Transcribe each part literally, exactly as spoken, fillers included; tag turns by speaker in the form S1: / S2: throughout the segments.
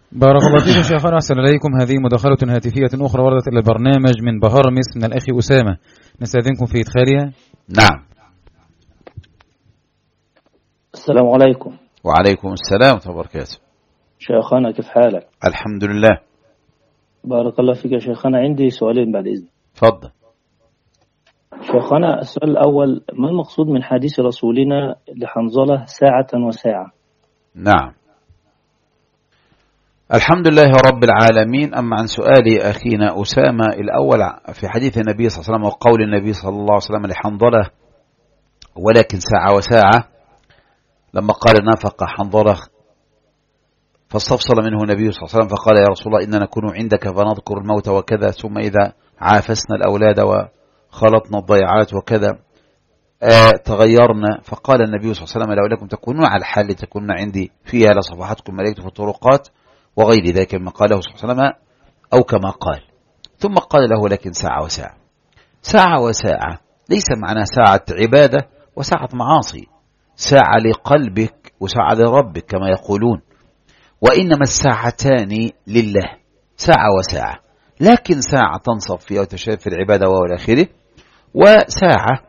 S1: بارك الله فيكم شيخنا، أحسن إليكم. هذه مداخلة هاتفية أخرى وردت إلى البرنامج من بهرمس من الأخ أسامة، نستأذنكم في إدخالها.
S2: نعم.
S3: السلام عليكم.
S2: وعليكم السلام ورحمة الله وبركاته.
S3: شيخنا كيف حالك؟
S2: الحمد لله.
S3: بارك الله فيك يا شيخنا، عندي سؤالين بعد إذن.
S2: تفضل.
S3: شيخنا السؤال الأول، ما المقصود من حديث رسولنا لحنظلة ساعة وساعة؟
S2: نعم. الحمد لله رب العالمين. أما عن سؤال أخينا أسامة الأول في حديث النبي صلى الله عليه وسلم وقول النبي صلى الله عليه وسلم لحنظلة ولكن ساعة وساعة، لما قال نافق حنظلة فاستفصل منه النبي صلى الله عليه وسلم فقال يا رسول الله إننا نكون عندك فنذكر الموت وكذا، ثم إذا عافسنا الأولاد وخلطنا الضيعات وكذا آه تغيرنا، فقال النبي صلى الله عليه وسلم لو لكم تكونون على الحال تكونون عندي فيها لصفحتكم ملائكة في الطرقات وغير ذلك ما قاله صلى الله عليه وسلم أو كما قال. ثم قال له لكن ساعة وساعة. ساعة وساعة ليس معنى ساعة عبادة وساعة معاصي، ساعة لقلبك وساعة لربك كما يقولون، وإنما الساعتان لله، ساعة وساعة، لكن ساعة تنصب فيها وتشاهد في العبادة والآخرة، وساعة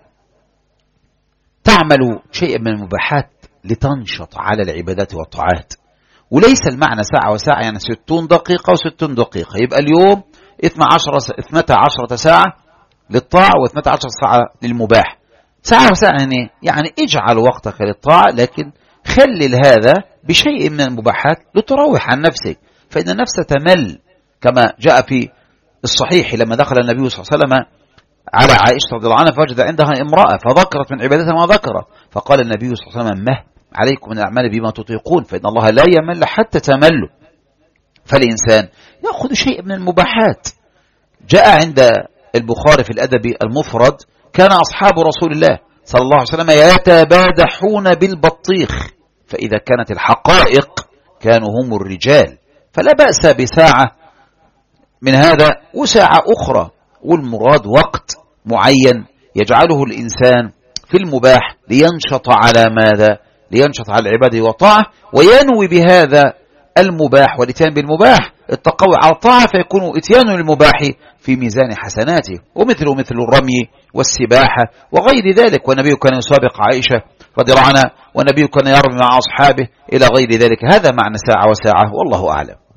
S2: تعمل شيئا من المباحات لتنشط على العبادات والطاعات. وليس المعنى ساعة وساعة يعني ستون دقيقة وستون دقيقة، يبقى اليوم اثنتا عشرة ساعة للطاعة واثنتا عشرة ساعة للمباح. ساعة وساعة يعني, يعني اجعل وقتك للطاعة، لكن خلل هذا بشيء من المباحات لتروح عن نفسك، فإن النفس تمل كما جاء في الصحيح لما دخل النبي صلى الله عليه وسلم على عائشة رضي الله عنها فوجد عندها امرأة فذكرت من عبادتها ما ذكر، فقال النبي صلى الله عليه وسلم مه عليكم من الأعمال بما تطيقون فإن الله لا يمل حتى تملوا. فالإنسان يأخذ شيء من المباحات. جاء عند البخاري في الأدب المفرد كان أصحاب رسول الله صلى الله عليه وسلم يتبادحون بالبطيخ، فإذا كانت الحقائق كانوا هم الرجال، فلا بأس بساعة من هذا وساعة أخرى، والمراد وقت معين يجعله الإنسان في المباح لينشط على ماذا؟ لينشط على العبادة والطاعة، وينوي بهذا المباح والاتيان بالمباح التقوي على الطاعة، فيكون اتيان المباح في ميزان حسناته، ومثله مثل الرمي والسباحة وغير ذلك. والنبي كان يسابق عائشة رضي الله عنها، والنبي كان يرمي مع أصحابه إلى غير ذلك. هذا معنى ساعة وساعة، والله أعلم.